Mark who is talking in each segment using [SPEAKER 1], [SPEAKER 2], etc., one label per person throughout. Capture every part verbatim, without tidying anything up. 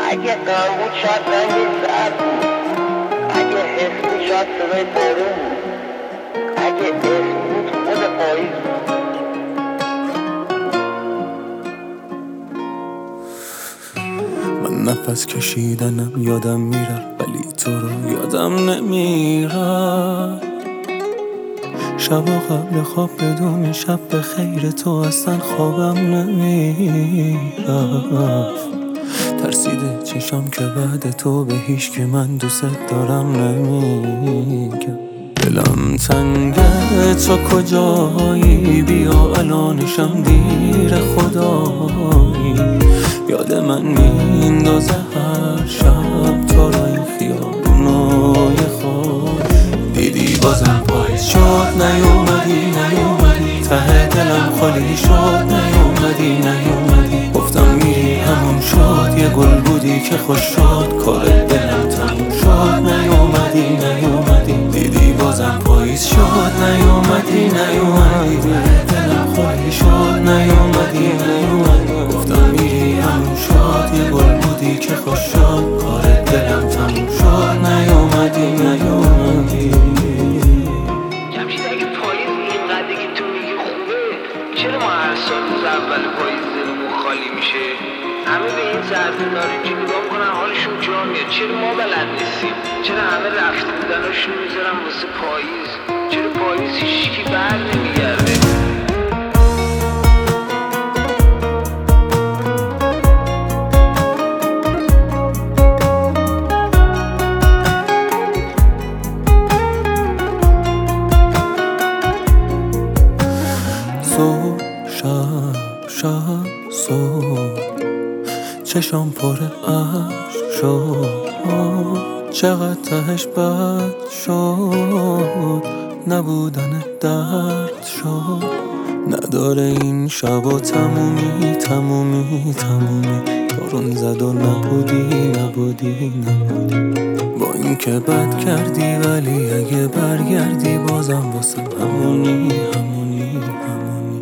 [SPEAKER 1] اگه غم بود شاید رنگ زرد بود، اگه حس بود شاید صدای بارون بود، اگه اسم بود خود پاییز بود.
[SPEAKER 2] من نفس کشیدنم یادم میره ولی تو رو یادم نمیره. شبا قبل خواب بدون شب به خیر تو اصلا خوابم نمیره. ترسیده چشم که بعد تو به هیچ که من دوست دارم نمیگم. دلم تنگه تو کجایی، بیا الانشم دیر خدایی. یاد من میندازه هر شب تو را این خیابونای خوش. دیدی بازم پاییز شد نیومدی نیومدی، ته دلم خالی شد نیومدی نیومدی. گفتم میری همون شد، یه گل بودی که خوش شد، کار دلم تموم شد نیومدی نیومدی. دیدی بازم پاییز شد نیومدی نیومدی، دلم خالی شد نیومدی نیومدی. گفتم میری همون شد، یه گل بودی که خوش شد، کار دلم تموم شد نیومدی نیومدی.
[SPEAKER 3] جمشید اگه پاییز اینقدر که تو میگی خوبه، چرا ما هر سال روز اول پاییز دلمون خالی میشه؟ همه به این سردمدار اینجا نگاه میکنن حالشون جا میاد، چرا ما بلد نیستیم؟ چرا همه رفته بودناشون میذارن واسه پاییز؟ چرا پاییز هیچکی بر نمیگرده؟
[SPEAKER 2] صبح شب شب صبح چشم پر عشق شد، چقدر تهش بد شد، نبودن درد شد. نداره این شبا تمومی تمومی تمومی، بارون زد و نبودی نبودی نبودی. با این که بد کردی ولی اگه برگردی بازم واسه همونی همونی همونی.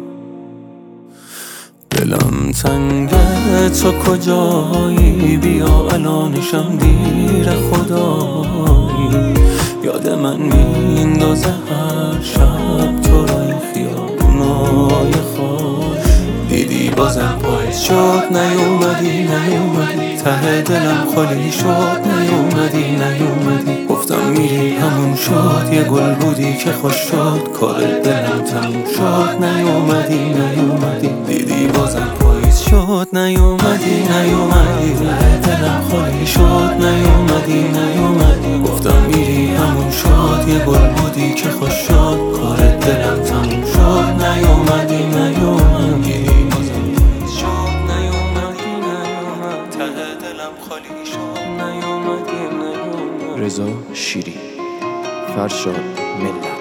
[SPEAKER 2] دلم تنگه تو کجایی، بیا الانشم دیر خدایی. یاد من میندازه هر شب تو را این خیابونای خوش. دیدی بازم پاییز شد نیومدی نیومدی، ته دلم خالی شد نیومدی نیومدی. گفتم میری همون شد، یه گل بودی که خوش شد، کار دلم تموم شد نیومدی نیومدی. دیدی بازم پاییز شد نیومدی نیومدی، ته دلم خالی شد نیومدی نیومدی. گفتم میری همون شد، یه گل بودی که خوش شد، کار دلم تموم شد نیومدی نیومدی.
[SPEAKER 4] رضا شیری، فرشاد ملت.